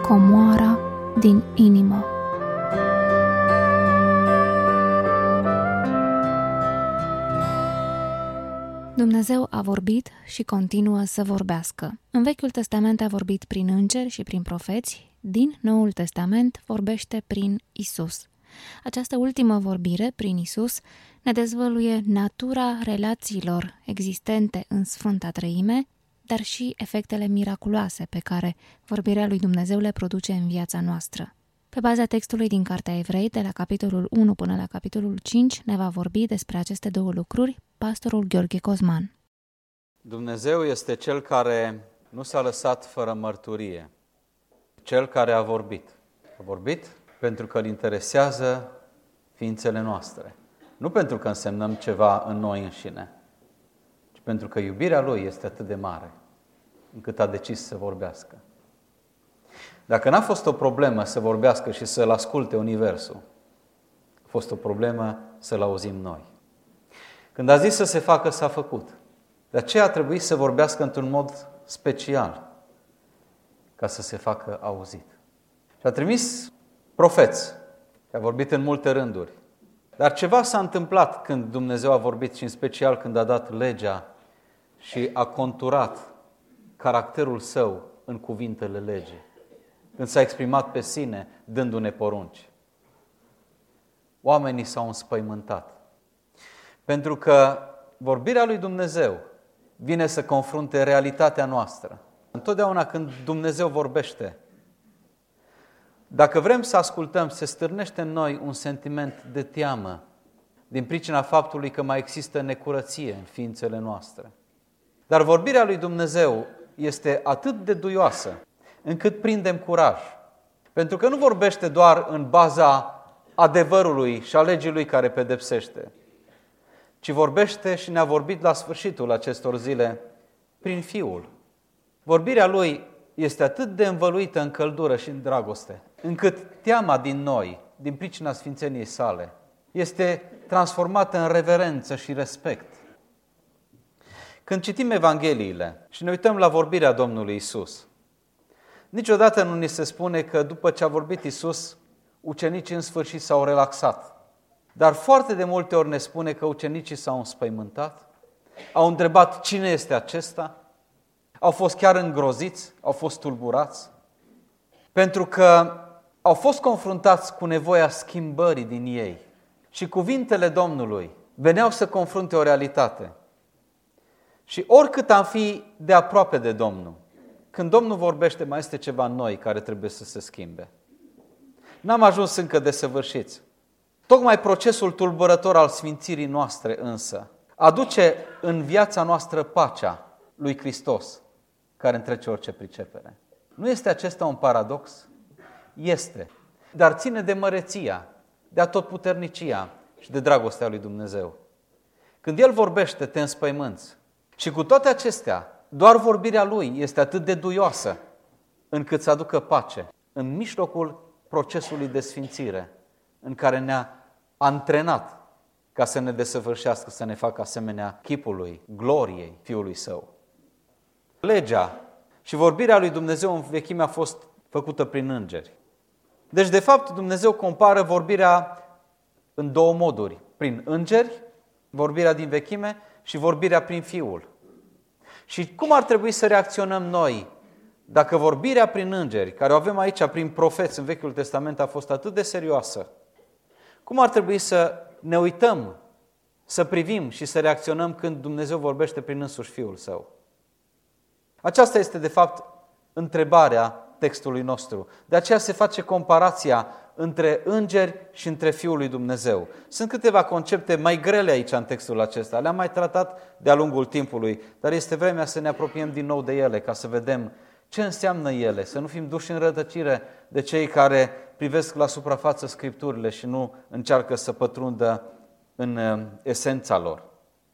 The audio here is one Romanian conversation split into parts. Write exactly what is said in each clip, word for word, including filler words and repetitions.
comoara din inimă. Dumnezeu a vorbit și continuă să vorbească. În Vechiul Testament a vorbit prin îngeri și prin profeți, din Noul Testament vorbește prin Isus. Această ultimă vorbire, prin Isus, ne dezvăluie natura relațiilor existente în Sfânta Treime, dar și efectele miraculoase pe care vorbirea lui Dumnezeu le produce în viața noastră. Pe baza textului din Cartea Evrei, de la capitolul unu până la capitolul cinci, ne va vorbi despre aceste două lucruri pastorul Gheorghe Cosman. Dumnezeu este Cel care nu s-a lăsat fără mărturie, Cel care a vorbit. A vorbit pentru că îl interesează ființele noastre, nu pentru că însemnăm ceva în noi înșine, ci pentru că iubirea Lui este atât de mare, încât a decis să vorbească. Dacă n-a fost o problemă să vorbească și să-L asculte Universul, a fost o problemă să-L auzim noi. Când a zis să se facă, s-a făcut. De aceea a trebuit să vorbească într-un mod special, ca să se facă auzit. Și a trimis profeți, a vorbit în multe rânduri. Dar ceva s-a întâmplat când Dumnezeu a vorbit și în special când a dat legea și a conturat caracterul Său în cuvintele legii. Când s-a exprimat pe sine, dându-ne porunci. Oamenii s-au înspăimântat. Pentru că vorbirea lui Dumnezeu vine să confrunte realitatea noastră. Întotdeauna când Dumnezeu vorbește, dacă vrem să ascultăm, se stârnește în noi un sentiment de teamă din pricina faptului că mai există necurăție în ființele noastre. Dar vorbirea lui Dumnezeu este atât de duioasă încât prindem curaj. Pentru că nu vorbește doar în baza adevărului și a legii Lui care pedepsește, ci vorbește și ne-a vorbit la sfârșitul acestor zile prin Fiul. Vorbirea Lui este atât de învăluită în căldură și în dragoste, încât teama din noi, din pricina sfințeniei Sale, este transformată în reverență și respect. Când citim Evangheliile și ne uităm la vorbirea Domnului Isus, niciodată nu ni se spune că după ce a vorbit Isus, ucenicii în sfârșit s-au relaxat. Dar foarte de multe ori ne spune că ucenicii s-au înspăimântat, au întrebat cine este acesta, au fost chiar îngroziți, au fost tulburați, pentru că au fost confruntați cu nevoia schimbării din ei. Și cuvintele Domnului veneau să confrunte o realitate. Și oricât am fi de aproape de Domnul, când Domnul vorbește, mai este ceva în noi care trebuie să se schimbe. N-am ajuns încă desăvârșiți. Tocmai procesul tulburător al sfințirii noastre însă aduce în viața noastră pacea lui Hristos, care întrece orice pricepere. Nu este acesta un paradox? Este. Dar ține de măreția, de atotputernicia și de dragostea lui Dumnezeu. Când El vorbește, te înspăimânți. Și cu toate acestea, doar vorbirea Lui este atât de duioasă încât să aducă pace în mijlocul procesului de sfințire în care ne-a antrenat ca să ne desăvârșească, să ne facă asemenea chipului, gloriei Fiului Său. Legea și vorbirea lui Dumnezeu în vechime a fost făcută prin îngeri. Deci, de fapt, Dumnezeu compară vorbirea în două moduri. Prin îngeri, vorbirea din vechime, și vorbirea prin Fiul. Și cum ar trebui să reacționăm noi dacă vorbirea prin îngeri, care o avem aici prin profeți în Vechiul Testament, a fost atât de serioasă? Cum ar trebui să ne uităm, să privim și să reacționăm când Dumnezeu vorbește prin însuși Fiul Său? Aceasta este, de fapt, întrebarea textului nostru. De aceea se face comparația între îngeri și între Fiul lui Dumnezeu. Sunt câteva concepte mai grele aici în textul acesta. Le-am mai tratat de-a lungul timpului, dar este vremea să ne apropiem din nou de ele, ca să vedem ce înseamnă ele, să nu fim duși în rătăcire de cei care privesc la suprafață Scripturile și nu încearcă să pătrundă în esența lor.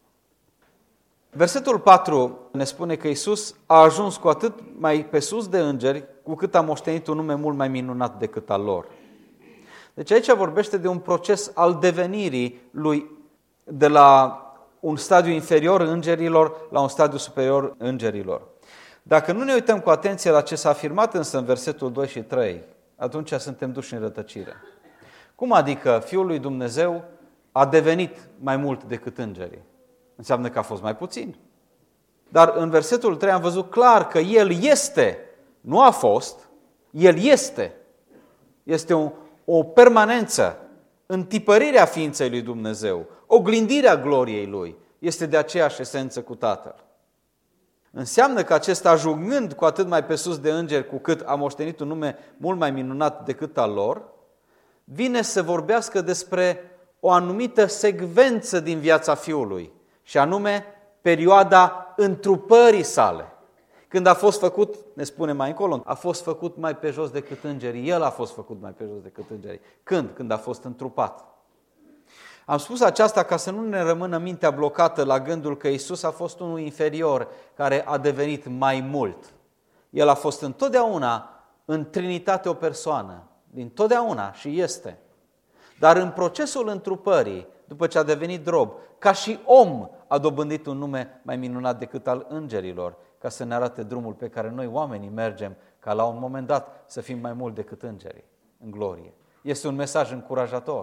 Versetul patru ne spune că Iisus a ajuns cu atât mai pe sus de îngeri, cu cât a moștenit un nume mult mai minunat decât al lor. Deci aici vorbește de un proces al devenirii lui de la un stadiu inferior îngerilor la un stadiu superior îngerilor. Dacă nu ne uităm cu atenție la ce s-a afirmat însă în versetul doi și trei, atunci suntem duși în rătăcire. Cum adică Fiul lui Dumnezeu a devenit mai mult decât îngerii? Înseamnă că a fost mai puțin. Dar în versetul trei am văzut clar că El este, nu a fost, El este. Este o, o permanență, întipărirea ființei lui Dumnezeu, oglindirea gloriei Lui. Este de aceeași esență cu Tatăl. Înseamnă că acesta, ajungând cu atât mai pe sus de îngeri, cu cât a moștenit un nume mult mai minunat decât al lor, vine să vorbească despre o anumită secvență din viața Fiului, și anume perioada întrupării sale. Când a fost făcut, ne spune mai încolo, a fost făcut mai pe jos decât îngerii. El a fost făcut mai pe jos decât îngerii. Când? Când a fost întrupat. Am spus aceasta ca să nu ne rămână mintea blocată la gândul că Iisus a fost unul inferior care a devenit mai mult. El a fost întotdeauna în Trinitate o persoană, din totdeauna și este. Dar în procesul întrupării, după ce a devenit rob, ca și om a dobândit un nume mai minunat decât al îngerilor, ca să ne arate drumul pe care noi oamenii mergem, ca la un moment dat să fim mai mult decât îngerii, în glorie. Este un mesaj încurajator.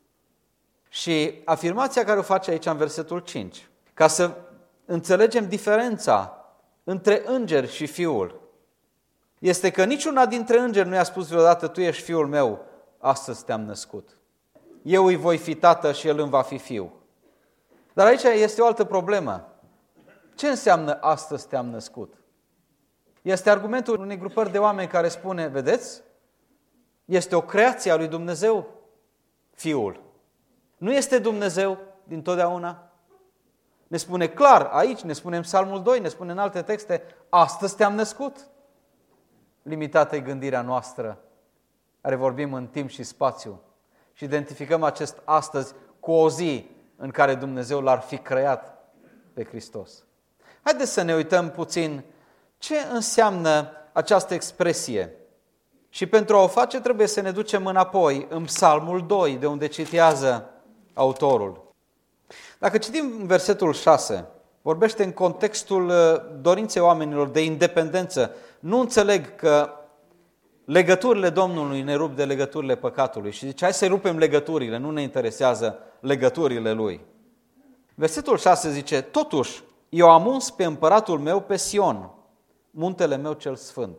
Și afirmația care o face aici în versetul cinci, ca să înțelegem diferența între îngeri și Fiul, este că niciuna dintre îngeri nu i-a spus vreodată: tu ești Fiul meu, astăzi te-am născut. Eu îi voi fi tată și el îmi va fi fiu. Dar aici este o altă problemă. Ce înseamnă astăzi te-am născut? Este argumentul unei grupări de oameni care spune: vedeți, este o creație a lui Dumnezeu, Fiul. Nu este Dumnezeu dintotdeauna? Ne spune clar aici, ne spune în Psalmul doi, ne spune în alte texte: astăzi te-am născut. Limitată e gândirea noastră, care vorbim în timp și spațiu și identificăm acest astăzi cu o zi în care Dumnezeu l-ar fi creat pe Hristos. Haideți să ne uităm puțin ce înseamnă această expresie. Și pentru a o face trebuie să ne ducem înapoi în Psalmul doi, de unde citează autorul. Dacă citim în versetul șase, vorbește în contextul dorinței oamenilor de independență. Nu înțeleg că legăturile Domnului ne rup de legăturile păcatului și zice: hai să rupem legăturile, nu ne interesează legăturile Lui. Versetul șase zice: totuși, eu am uns pe împăratul meu pe Sion, muntele meu cel sfânt.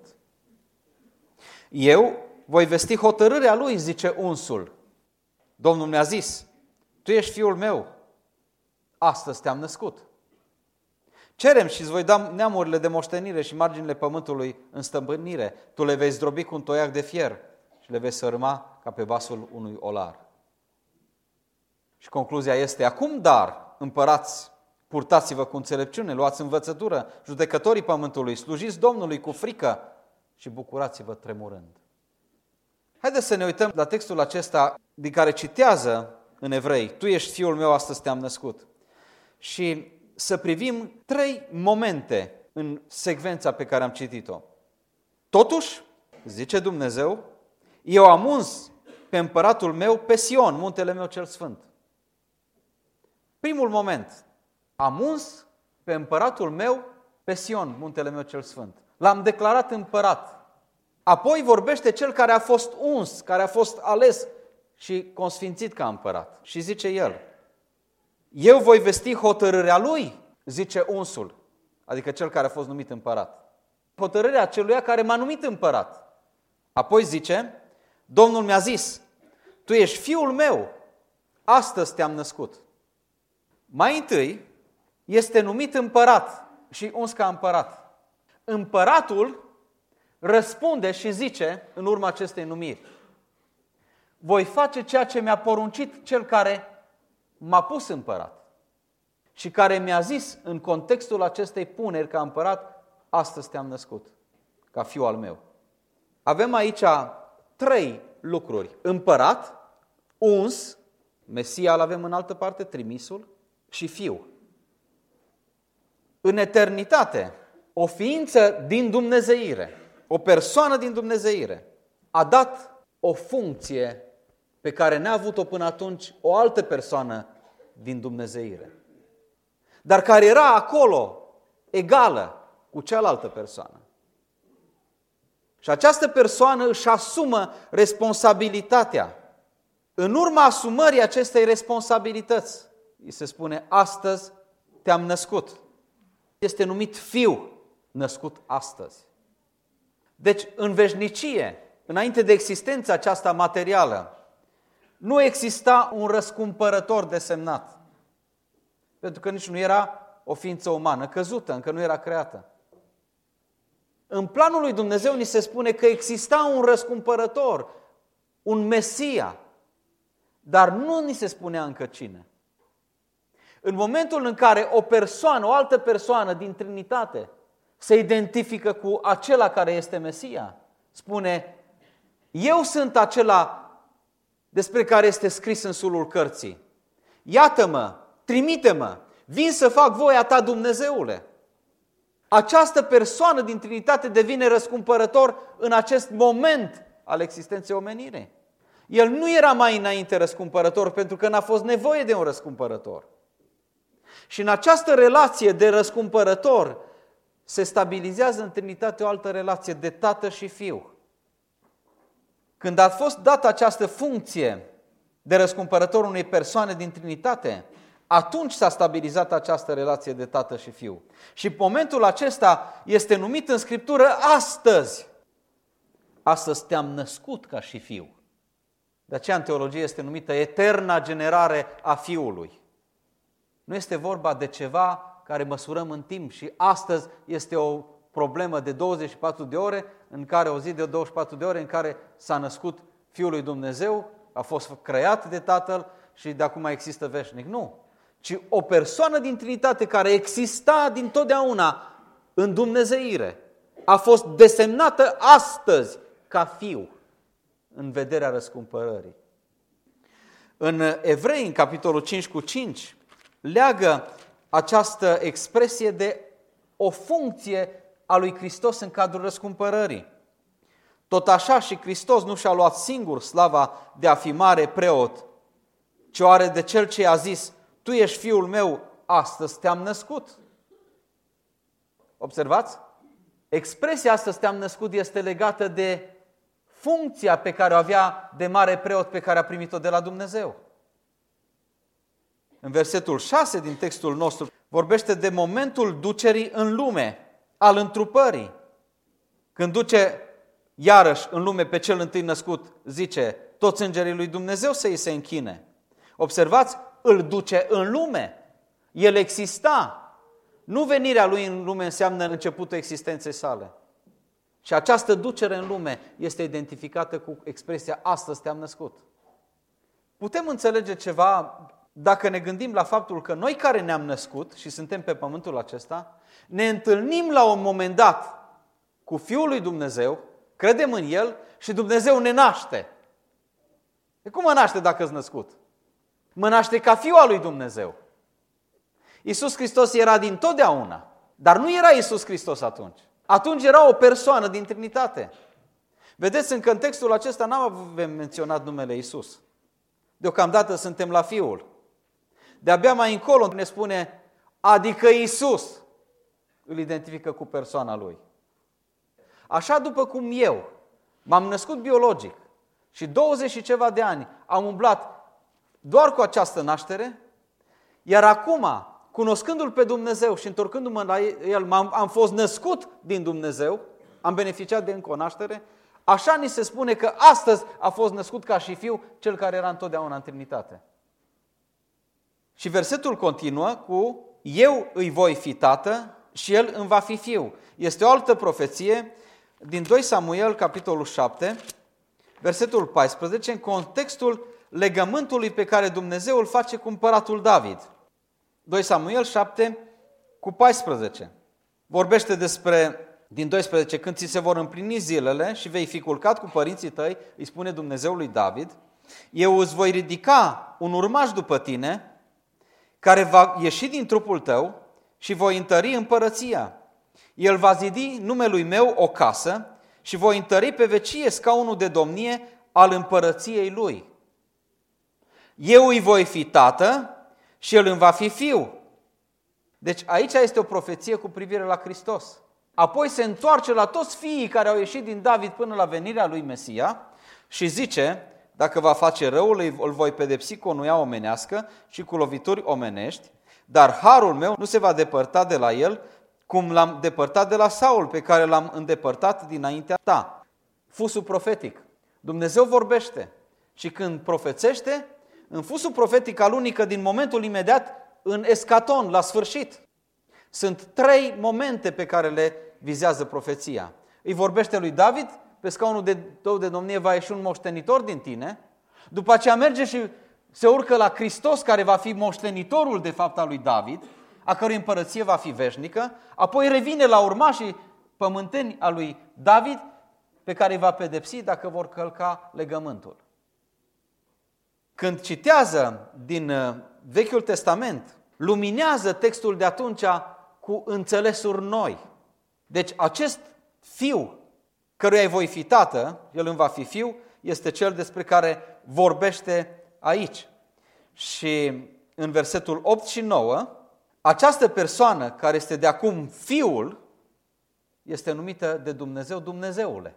Eu voi vesti hotărârea Lui, zice unsul. Domnul mi-a zis: tu ești Fiul meu, astăzi te-am născut. Cerem și îți voi da neamurile de moștenire și marginile pământului în stăpânire. Tu le vei zdrobi cu un toiac de fier și le vei sărma ca pe vasul unui olar. Și concluzia este: acum dar, împărați, purtați-vă cu înțelepciune, luați învățătură, judecătorii pământului, slujiți Domnului cu frică și bucurați-vă tremurând. Haideți să ne uităm la textul acesta din care citează în Evrei: tu ești Fiul meu, astăzi te-am născut. Și să privim trei momente în secvența pe care am citit-o. Totuși, zice Dumnezeu, eu am uns pe împăratul meu pe Sion, muntele meu cel sfânt. Primul moment, am uns pe împăratul meu pe Sion, muntele meu cel sfânt. L-am declarat împărat. Apoi vorbește cel care a fost uns, care a fost ales și consfințit ca împărat. Și zice el: eu voi vesti hotărârea lui, zice unsul, adică cel care a fost numit împărat. Hotărârea celuia care m-a numit împărat. Apoi zice: Domnul mi-a zis: tu ești Fiul meu, astăzi te-am născut. Mai întâi este numit împărat și uns ca împărat. Împăratul răspunde și zice în urma acestei numiri: voi face ceea ce mi-a poruncit cel care m-a pus împărat și care mi-a zis în contextul acestei puneri ca împărat: astăzi te-am născut ca fiu al meu. Avem aici trei lucruri: împărat, uns, Mesia îl avem în altă parte, trimisul, și fiu. În eternitate, o ființă din dumnezeire, o persoană din dumnezeire, a dat o funcție pe care n-a avut-o până atunci o altă persoană din dumnezeire, dar care era acolo, egală cu cealaltă persoană. Și această persoană își asumă responsabilitatea. În urma asumării acestei responsabilități, îi se spune, astăzi te-am născut. Este numit fiu născut astăzi. Deci, în veșnicie, înainte de existența aceasta materială, nu exista un răscumpărător desemnat. Pentru că nici nu era o ființă umană căzută, încă nu era creată. În planul lui Dumnezeu ni se spune că exista un răscumpărător, un Mesia, dar nu ni se spunea încă cine. În momentul în care o persoană, o altă persoană din Trinitate se identifică cu acela care este Mesia, spune, eu sunt acela despre care este scris în sulul cărții. Iată-mă, trimite-mă, vin să fac voia ta, Dumnezeule. Această persoană din Trinitate devine răscumpărător în acest moment al existenței omenirii. El nu era mai înainte răscumpărător pentru că n-a fost nevoie de un răscumpărător. Și în această relație de răscumpărător se stabilizează în Trinitate o altă relație de tată și fiu. Când a fost dată această funcție de răscumpărător unei persoane din Trinitate, atunci s-a stabilizat această relație de tată și fiu. Și momentul acesta este numit în Scriptură astăzi. Astăzi te-am născut ca și fiu. De aceea în teologie este numită eterna generare a Fiului. Nu este vorba de ceva care măsurăm în timp și astăzi este o problemă de douăzeci și patru de ore, în care o zi de douăzeci și patru de ore în care s-a născut Fiul lui Dumnezeu, a fost creat de Tatăl și de acum există veșnic. Nu, ci o persoană din Trinitate care exista dintotdeauna în dumnezeire, a fost desemnată astăzi ca fiu în vederea răscumpărării. În Evrei, în capitolul cinci cu cinci, leagă această expresie de o funcție a lui Hristos în cadrul răscumpărării. Tot așa și Hristos nu și-a luat singur slava de a fi mare preot, ci o are de cel ce i-a zis, tu ești fiul meu, astăzi te-am născut. Observați? Expresia astăzi te-am născut este legată de funcția pe care o avea de mare preot pe care a primit-o de la Dumnezeu. În versetul șase din textul nostru vorbește de momentul ducerii în lume, al întrupării. Când duce iarăși în lume pe cel întâi născut, zice, toți îngerii lui Dumnezeu să îi se închine. Observați, îl duce în lume. El exista. Nu venirea lui în lume înseamnă începutul existenței sale. Și această ducere în lume este identificată cu expresia astăzi te-am născut. Putem înțelege ceva dacă ne gândim la faptul că noi care ne-am născut și suntem pe pământul acesta, ne întâlnim la un moment dat cu Fiul lui Dumnezeu, credem în El și Dumnezeu ne naște. De cum mă naște dacă ești născut? Mă naște ca Fiul al lui Dumnezeu. Iisus Hristos era din totdeauna, dar nu era Iisus Hristos atunci. Atunci era o persoană din Trinitate. Vedeți, în contextul acesta n-am avem menționat numele Iisus. Deocamdată suntem la Fiul. De-abia mai încolo ne spune, adică Iisus îl identifică cu persoana Lui. Așa după cum eu m-am născut biologic și douăzeci și ceva de ani am umblat doar cu această naștere, iar acum, cunoscându-L pe Dumnezeu și întorcându-mă la El, am fost născut din Dumnezeu, am beneficiat de încă o naștere, așa ni se spune că astăzi a fost născut ca și fiu cel care era întotdeauna în Trinitate. Și versetul continuă cu eu îi voi fi tată și el îmi va fi fiu. Este o altă profeție din doi Samuel, capitolul șapte, versetul paisprezece, în contextul legământului pe care Dumnezeu îl face cu împăratul David. doi Samuel șapte cu paisprezece. Vorbește despre, din doisprezece, când ți se vor împlini zilele și vei fi culcat cu părinții tăi, îi spune Dumnezeu lui David, eu îți voi ridica un urmaș după tine, care va ieși din trupul tău și voi întări împărăția. El va zidi numelui meu o casă și voi întări pe vecie scaunul de domnie al împărăției lui. Eu îi voi fi tată și el îmi va fi fiu. Deci aici este o profeție cu privire la Hristos. Apoi se întoarce la toți fiii care au ieșit din David până la venirea lui Mesia și zice, dacă va face răul, îl voi pedepsi cu o nuia omenească și cu lovituri omenești, dar harul meu nu se va depărta de la el, cum l-am depărtat de la Saul, pe care l-am îndepărtat dinaintea ta. Fusul profetic. Dumnezeu vorbește și când profețește, în fusul profetic alunică din momentul imediat în escaton, la sfârșit. Sunt trei momente pe care le vizează profeția. Îi vorbește lui David, pe scaunul de tău de domnie va ieși un moștenitor din tine, după aceea merge și se urcă la Hristos, care va fi moștenitorul de fapt al lui David, a cărui împărăție va fi veșnică, apoi revine la urmașii pământeni a lui David, pe care îi va pedepsi dacă vor călca legământul. Când citează din Vechiul Testament, luminează textul de atunci cu înțelesuri noi. Deci acest fiu, căruia îi voi fi tată, el îmi va fi fiu, este cel despre care vorbește aici. Și în versetul opt și nouă, această persoană care este de acum fiul, este numită de Dumnezeu Dumnezeule.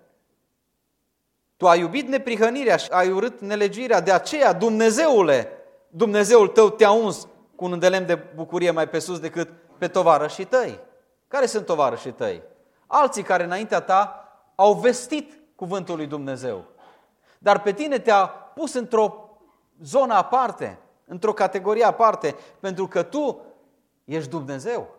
Tu ai iubit neprihănirea și ai urât nelegiuirea, de aceea, Dumnezeule, Dumnezeul tău te-a uns cu un îndelem de bucurie mai pe sus decât pe tovarășii tăi. Care sunt tovarășii tăi? Alții care înaintea ta au vestit cuvântul lui Dumnezeu. Dar pe tine te-a pus într-o zonă aparte, într-o categorie aparte, pentru că tu ești Dumnezeu.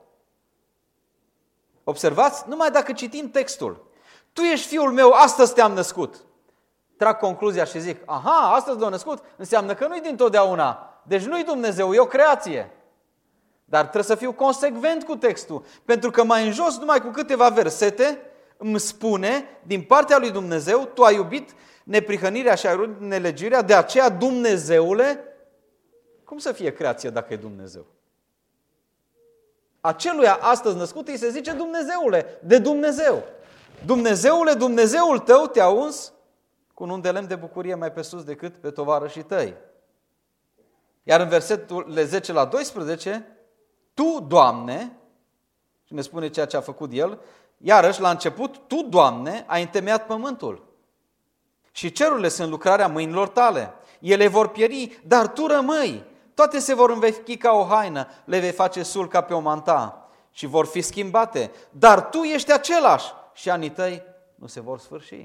Observați? Numai dacă citim textul. Tu ești fiul meu, astăzi te-am născut. Trag concluzia și zic, aha, astăzi l-am născut, înseamnă că nu-i dintotdeauna. Deci nu-i Dumnezeu, e o creație. Dar trebuie să fiu consecvent cu textul, pentru că mai în jos, numai cu câteva versete, îmi spune, din partea lui Dumnezeu, tu ai iubit neprihănirea și ai urât nelegiuirea, de aceea, Dumnezeule, cum să fie creație dacă e Dumnezeu? Aceluia astăzi născut îi se zice Dumnezeule, de Dumnezeu. Dumnezeule, Dumnezeul tău te-a uns cu un undelem de bucurie mai pe sus decât pe tovarășii tăi. Iar în versetul zece la doisprezece, Tu, Doamne, și ne spune ceea ce a făcut El, iarăși la început, Tu, Doamne, ai întemeiat pământul. Și cerurile sunt lucrarea mâinilor tale. Ele vor pieri, dar Tu rămâi. Toate se vor învechi ca o haină, le vei face sul ca pe o manta și vor fi schimbate. Dar Tu ești același și anii tăi nu se vor sfârși.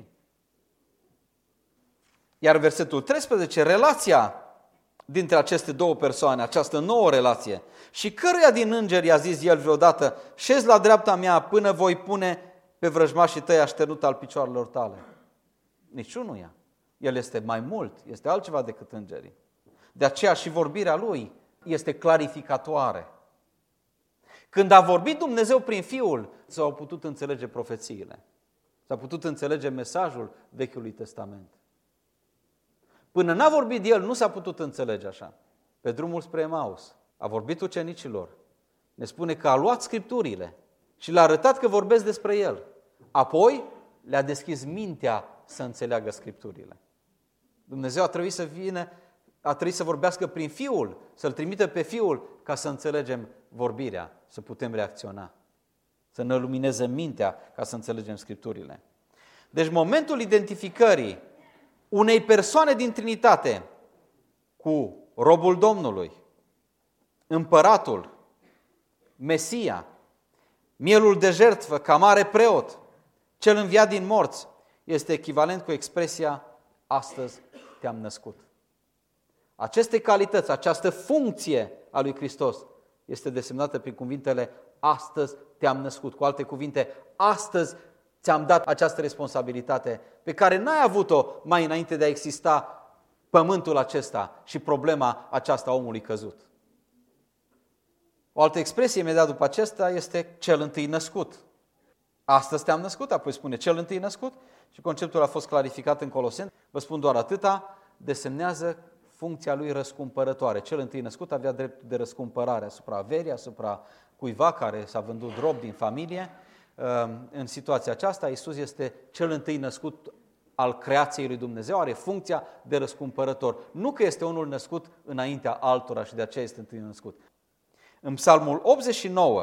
Iar versetul treisprezece, relația dintre aceste două persoane, această nouă relație. Și căruia din îngeri a zis El vreodată, șezi la dreapta mea până voi pune pe vrăjmașii tăi așternut al picioarelor tale? Niciunuia. El este mai mult, este altceva decât îngerii. De aceea și vorbirea Lui este clarificatoare. Când a vorbit Dumnezeu prin Fiul, s-au putut înțelege profețiile. S-a putut înțelege mesajul Vechiului Testament. Până n-a vorbit El, nu s-a putut înțelege așa. Pe drumul spre Emaus a vorbit ucenicilor. Ne spune că a luat Scripturile și le-a arătat că vorbesc despre El. Apoi le-a deschis mintea să înțeleagă Scripturile. Dumnezeu a trebuit să vină, a trebuit să vorbească prin Fiul, să-L trimită pe Fiul ca să înțelegem vorbirea, să putem reacționa, să ne lumineze mintea ca să înțelegem Scripturile. Deci momentul identificării unei persoane din Trinitate cu robul Domnului, împăratul, Mesia, mielul de jertfă, ca mare preot, cel înviat din morți, este echivalent cu expresia astăzi te-am născut. Aceste calități, această funcție a lui Hristos este desemnată prin cuvintele astăzi te-am născut. Cu alte cuvinte, astăzi ți-am dat această responsabilitate pe care n-ai avut-o mai înainte de a exista pământul acesta și problema aceasta a omului căzut. O altă expresie imediat după acesta este cel întâi născut. Astăzi te-am născut, apoi spune cel întâi născut și conceptul a fost clarificat în Coloseni. Vă spun doar atâta, desemnează funcția lui răscumpărătoare. Cel întâi născut avea dreptul de răscumpărare asupra averii, asupra cuiva care s-a vândut rob din familie. În situația aceasta, Iisus este cel întâi născut al creației lui Dumnezeu, are funcția de răscumpărător. Nu că este unul născut înaintea altora și de aceea este întâi născut. În Psalmul optzeci și nouă,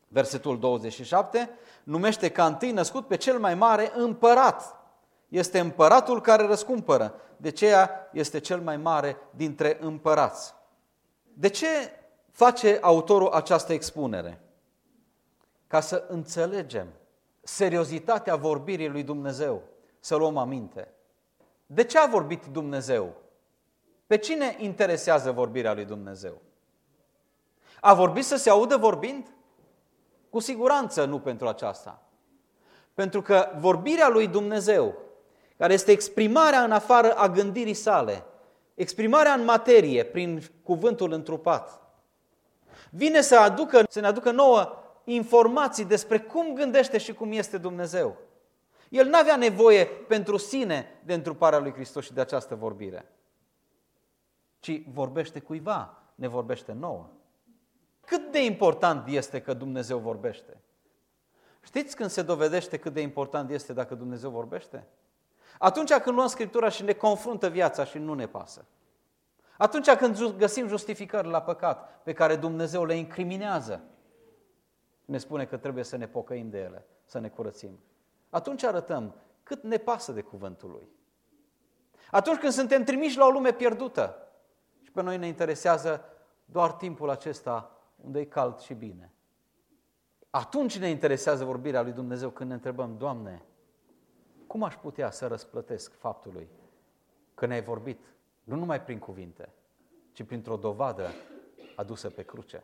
versetul douăzeci și șapte, numește ca întâi născut pe cel mai mare împărat. Este împăratul care răscumpără. De aceea este cel mai mare dintre împărați. De ce face autorul această expunere? Ca să înțelegem seriozitatea vorbirii lui Dumnezeu, să luăm aminte. De ce a vorbit Dumnezeu? Pe cine interesează vorbirea lui Dumnezeu? A vorbit să se audă vorbind? Cu siguranță nu pentru aceasta. Pentru că vorbirea lui Dumnezeu, care este exprimarea în afară a gândirii sale, exprimarea în materie prin cuvântul întrupat, vine să, aducă, să ne aducă nouă informații despre cum gândește și cum este Dumnezeu. El n-avea nevoie pentru sine de întruparea lui Hristos și de această vorbire, ci vorbește cuiva, ne vorbește nouă. Cât de important este că Dumnezeu vorbește? Știți când se dovedește cât de important este dacă Dumnezeu vorbește? Atunci când luăm Scriptura și ne confruntă viața și nu ne pasă. Atunci când găsim justificări la păcat pe care Dumnezeu le incriminează, ne spune că trebuie să ne pocăim de ele, să ne curățim. Atunci arătăm cât ne pasă de cuvântul Lui. Atunci când suntem trimiși la o lume pierdută și pe noi ne interesează doar timpul acesta unde e cald și bine. Atunci ne interesează vorbirea lui Dumnezeu când ne întrebăm, Doamne, cum aș putea să răsplătesc faptului că ne-ai vorbit nu numai prin cuvinte, ci printr-o dovadă adusă pe cruce,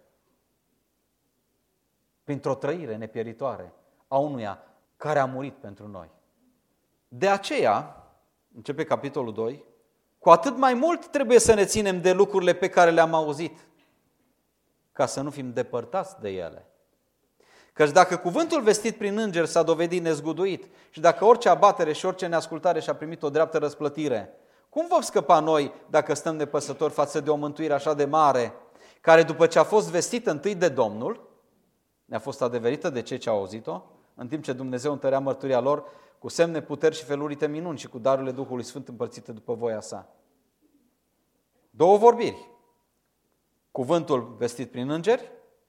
printr-o trăire nepieritoare a unuia care a murit pentru noi. De aceea, începe capitolul doi, cu atât mai mult trebuie să ne ținem de lucrurile pe care le-am auzit, ca să nu fim depărtați de ele. Căci dacă cuvântul vestit prin îngeri s-a dovedit nezguduit și dacă orice abatere și orice neascultare și-a primit o dreaptă răsplătire, cum vom scăpa noi dacă stăm nepăsători față de o mântuire așa de mare, care după ce a fost vestită întâi de Domnul, ne-a fost adeverită de cei ce au auzit-o, în timp ce Dumnezeu întărea mărturia lor cu semne, puteri și felurite minuni și cu darurile Duhului Sfânt împărțite după voia sa. Două vorbiri. Cuvântul vestit prin îngeri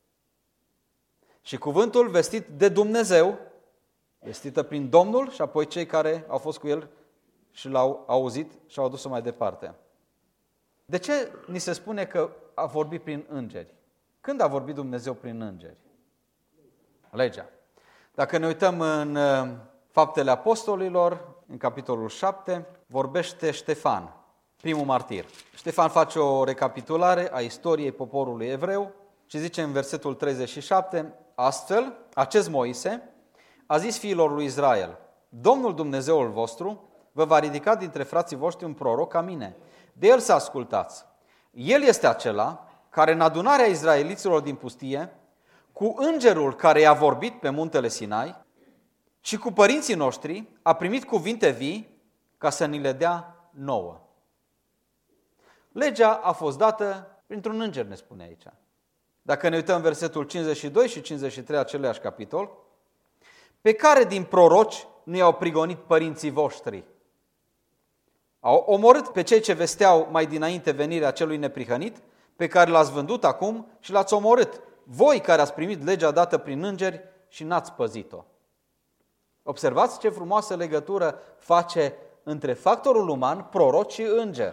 și cuvântul vestit de Dumnezeu, vestită prin Domnul și apoi cei care au fost cu El și l-au auzit și au adus-o mai departe. De ce ni se spune că a vorbit prin îngeri? Când a vorbit Dumnezeu prin îngeri? Legea. Dacă ne uităm în Faptele Apostolilor, în capitolul șapte, vorbește Ștefan, primul martir. Ștefan face o recapitulare a istoriei poporului evreu și zice în versetul treizeci și șapte, astfel, acest Moise a zis fiilor lui Israel, Domnul Dumnezeul vostru vă va ridica dintre frații voștri un proroc ca mine. De el să ascultați. El este acela care în adunarea izraeliților din pustie, cu îngerul care i-a vorbit pe muntele Sinai și cu părinții noștri, a primit cuvinte vii ca să ni le dea nouă. Legea a fost dată printr-un înger, ne spune aici. Dacă ne uităm versetul cincizeci și doi și cincizeci și trei, aceleași capitol, pe care din proroci nu i-au prigonit părinții voștri? Au omorât pe cei ce vesteau mai dinainte venirea celui neprihănit, pe care l-ați vândut acum și l-ați omorât, voi care ați primit legea dată prin îngeri și n-ați păzit-o. Observați ce frumoasă legătură face între factorul uman, proroci și înger.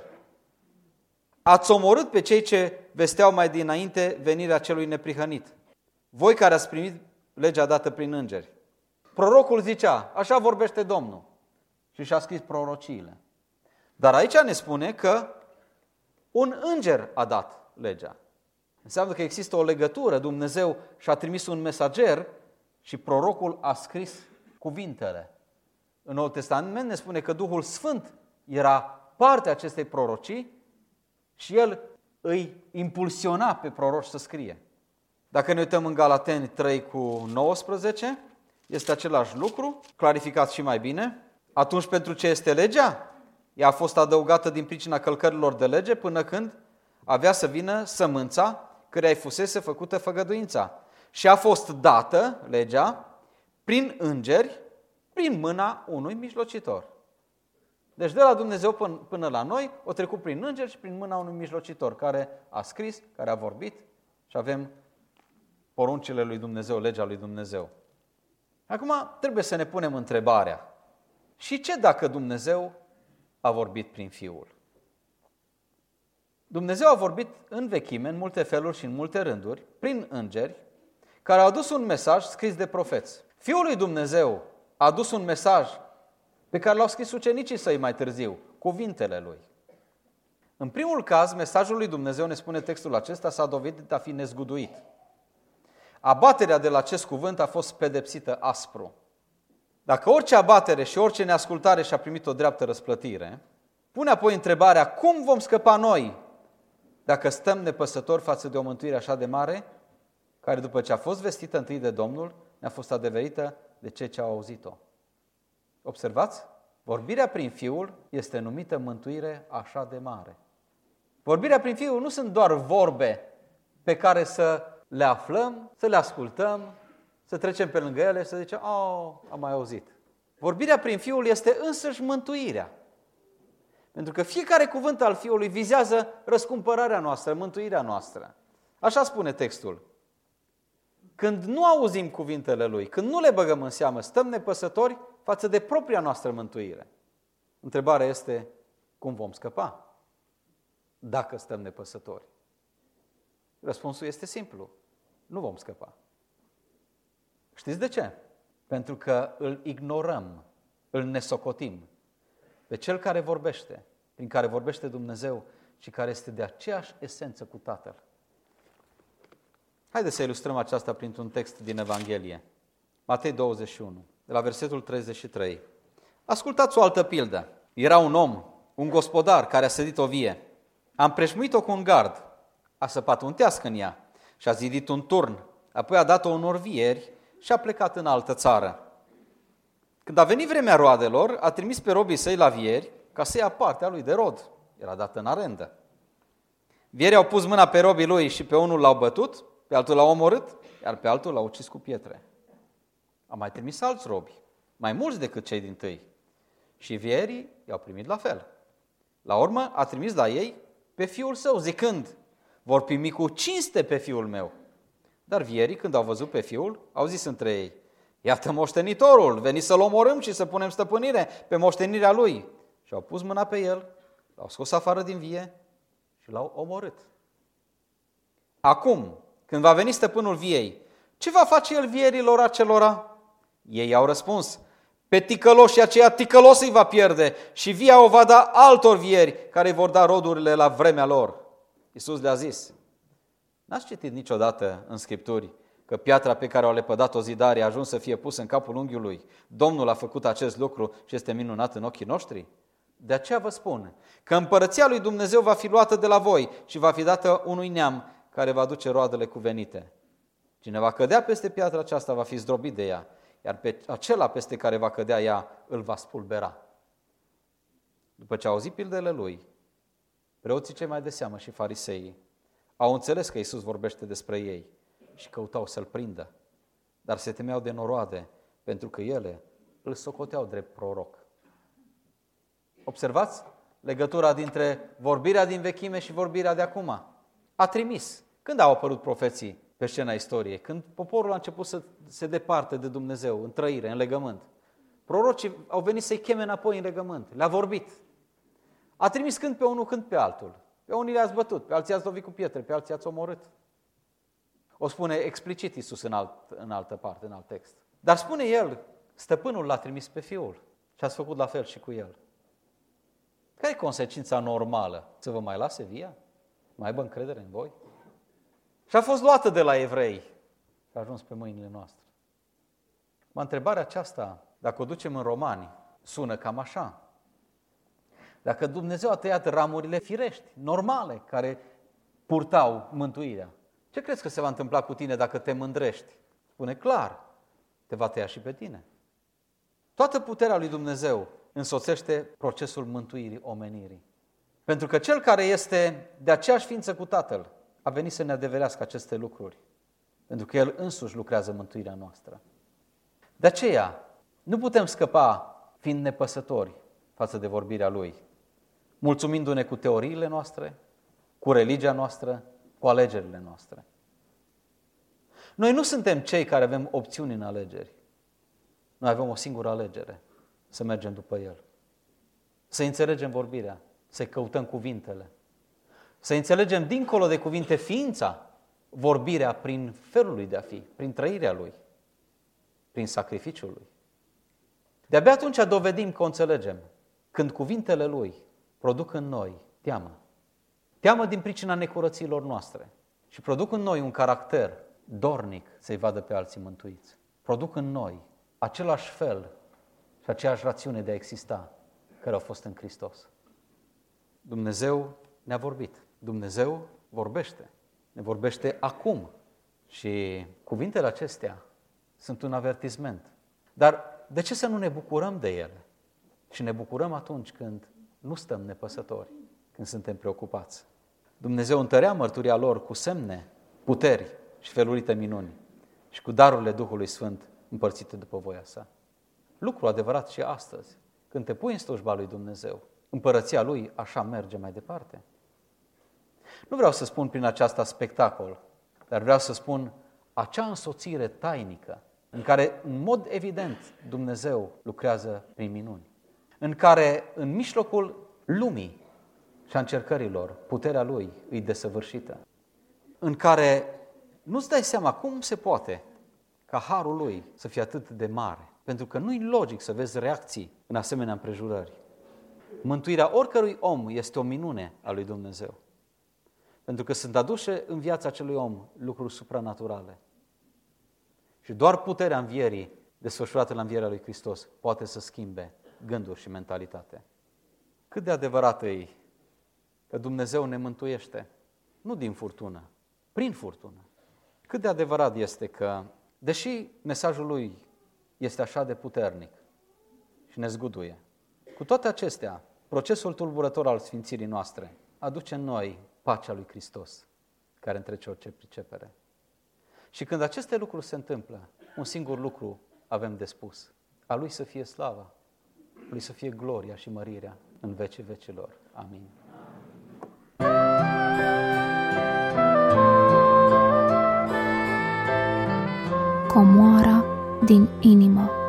Ați omorât pe cei ce vesteau mai dinainte venirea celui neprihănit, voi care ați primit legea dată prin îngeri. Prorocul zicea, așa vorbește Domnul, și și-a scris prorociile. Dar aici ne spune că un înger a dat legea. Înseamnă că există o legătură, Dumnezeu și-a trimis un mesager și prorocul a scris cuvintele. În Noul Testament ne spune că Duhul Sfânt era partea acestei prorocii și el îi impulsiona pe proroci să scrie. Dacă ne uităm în Galateni trei cu nouăsprezece, este același lucru, clarificat și mai bine. Atunci pentru ce este legea? Ea a fost adăugată din pricina călcărilor de lege până când avea să vină sămânța căreia îi fusese făcută făgăduința. Și a fost dată legea prin îngeri, prin mâna unui mijlocitor. Deci de la Dumnezeu până, până la noi o trecut prin îngeri și prin mâna unui mijlocitor care a scris, care a vorbit și avem poruncile lui Dumnezeu, legea lui Dumnezeu. Acum trebuie să ne punem întrebarea, și ce dacă Dumnezeu a vorbit prin Fiul? Dumnezeu a vorbit în vechime, în multe feluri și în multe rânduri, prin îngeri, care au adus un mesaj scris de profeți. Fiul lui Dumnezeu a adus un mesaj pe care l-au scris ucenicii săi mai târziu, cuvintele lui. În primul caz, mesajul lui Dumnezeu, ne spune textul acesta, s-a dovedit a fi nezguduit. Abaterea de la acest cuvânt a fost pedepsită aspru. Dacă orice abatere și orice neascultare și-a primit o dreaptă răsplătire, pune apoi întrebarea, cum vom scăpa noi dacă stăm nepăsători față de o mântuire așa de mare, care după ce a fost vestită întâi de Domnul, ne-a fost adeverită de cei ce au auzit-o. Observați? Vorbirea prin Fiul este numită mântuire așa de mare. Vorbirea prin Fiul nu sunt doar vorbe pe care să le aflăm, să le ascultăm, să trecem pe lângă ele și să zicem, oh, am mai auzit. Vorbirea prin Fiul este însăși mântuirea. Pentru că fiecare cuvânt al Fiului vizează răscumpărarea noastră, mântuirea noastră. Așa spune textul. Când nu auzim cuvintele Lui, când nu le băgăm în seamă, stăm nepăsători față de propria noastră mântuire. Întrebarea este, cum vom scăpa dacă stăm nepăsători? Răspunsul este simplu. Nu vom scăpa. Știți de ce? Pentru că îl ignorăm, îl nesocotim pe Cel care vorbește, prin care vorbește Dumnezeu și care este de aceeași esență cu Tatăl. Haideți să ilustrăm aceasta printr-un text din Evanghelie. Matei douăzeci și unu, de la versetul treizeci și trei. Ascultați o altă pildă. Era un om, un gospodar, care a sădit o vie. A împrejmuit-o cu un gard, a săpat un teasc în ea și a zidit un turn. Apoi a dat-o unor vieri și a plecat în altă țară. Când a venit vremea roadelor, a trimis pe robii săi la vieri ca să ia partea lui de rod. Era dată în arendă. Vierii au pus mâna pe robii lui și pe unul l-au bătut, pe altul l-au omorât, iar pe altul l-au ucis cu pietre. A mai trimis alți robi, mai mulți decât cei dintâi. Și vierii i-au primit la fel. La urmă a trimis la ei pe fiul său, zicând, vor primi cu cinste pe fiul meu. Dar vierii, când au văzut pe fiul, au zis între ei, iată moștenitorul, veniți să-l omorâm și să punem stăpânire pe moștenirea lui. Și au pus mâna pe el, l-au scos afară din vie și l-au omorât. Acum, când va veni stăpânul viei, ce va face el vierilor acelora? Ei au răspuns, pe ticăloșii aceia ticălos îi va pierde și via o va da altor vieri care îi vor da rodurile la vremea lor. Iisus le-a zis, n-ați citit niciodată în Scripturi că piatra pe care o lepădat o zidare a ajuns să fie pusă în capul unghiului? Domnul a făcut acest lucru și este minunat în ochii noștri? De aceea vă spun că împărăția lui Dumnezeu va fi luată de la voi și va fi dată unui neam care va duce roadele cuvenite. Cine va cădea peste piatra aceasta va fi zdrobit de ea, iar pe acela peste care va cădea ea îl va spulbera. După ce au auzit pildele lui, preoții cei mai de seamă și fariseii au înțeles că Iisus vorbește despre ei și căutau să-l prindă, dar se temeau de noroade, pentru că ele îl socoteau drept proroc. Observați legătura dintre vorbirea din vechime și vorbirea de acum. A trimis. Când au apărut profeții pe scena istoriei? Când poporul a început să se departe de Dumnezeu, în trăire, în legământ. Prorocii au venit să-i cheme înapoi în legământ. Le-a vorbit. A trimis când pe unul, când pe altul. Pe unii le-ați bătut, pe alții i-ați lovit cu pietre, pe alții i-ați omorât. O spune explicit Iisus în, alt, în altă parte, în alt text. Dar spune el, stăpânul l-a trimis pe fiul și ați făcut la fel și cu el. Care e consecința normală? Să vă mai lase via? Mai aibă încredere în voi? Și a fost luată de la evrei și a ajuns pe mâinile noastre. Mă, întrebarea aceasta, dacă o ducem în Romani, sună cam așa. Dacă Dumnezeu a tăiat ramurile firești, normale, care purtau mântuirea, ce crezi că se va întâmpla cu tine dacă te mândrești? Spune clar, te va tăia și pe tine. Toată puterea lui Dumnezeu însoțește procesul mântuirii omenirii. Pentru că Cel care este de aceeași ființă cu Tatăl a venit să ne adeverească aceste lucruri. Pentru că El însuși lucrează mântuirea noastră. De aceea, nu putem scăpa fiind nepăsători față de vorbirea Lui, mulțumindu-ne cu teoriile noastre, cu religia noastră, cu alegerile noastre. Noi nu suntem cei care avem opțiuni în alegeri. Noi avem o singură alegere, să mergem după El. Să înțelegem vorbirea, să căutăm cuvintele. Să înțelegem dincolo de cuvinte ființa, vorbirea prin felul lui de a fi, prin trăirea Lui, prin sacrificiul Lui. De-abia atunci dovedim că o înțelegem, când cuvintele Lui produc în noi teamă. Teamă din pricina necurăților noastre și produc în noi un caracter dornic să-i vadă pe alții mântuiți. Produc în noi același fel și aceeași rațiune de a exista care au fost în Hristos. Dumnezeu ne-a vorbit. Dumnezeu vorbește. Ne vorbește acum. Și cuvintele acestea sunt un avertisment. Dar de ce să nu ne bucurăm de ele? Și ne bucurăm atunci când nu stăm nepăsători, când suntem preocupați. Dumnezeu întărea mărturia lor cu semne, puteri și felurite minuni și cu darurile Duhului Sfânt împărțite după voia sa. Lucru adevărat și astăzi, când te pui în slujba lui Dumnezeu, împărăția Lui așa merge mai departe. Nu vreau să spun prin aceasta spectacol, dar vreau să spun acea însoțire tainică în care, în mod evident, Dumnezeu lucrează prin minuni, în care, în mijlocul lumii și a încercărilor, puterea Lui îi desăvârșită, în care nu-ți dai seama cum se poate ca harul Lui să fie atât de mare, pentru că nu-i logic să vezi reacții în asemenea împrejurări. Mântuirea oricărui om este o minune a lui Dumnezeu, pentru că sunt aduse în viața acelui om lucruri supranaturale. Și doar puterea învierii, desfășurată la învierea lui Hristos, poate să schimbe gânduri și mentalitate. Cât de adevărat e că Dumnezeu ne mântuiește, nu din furtună, prin furtună. Cât de adevărat este că, deși mesajul Lui este așa de puternic și ne zguduie, cu toate acestea, procesul tulburător al sfințirii noastre aduce în noi pacea lui Hristos, care întrece orice pricepere. Și când aceste lucruri se întâmplă, un singur lucru avem de spus: a Lui să fie slava, a Lui să fie gloria și mărirea în vecii vecilor. Amin. Comoara din inimă.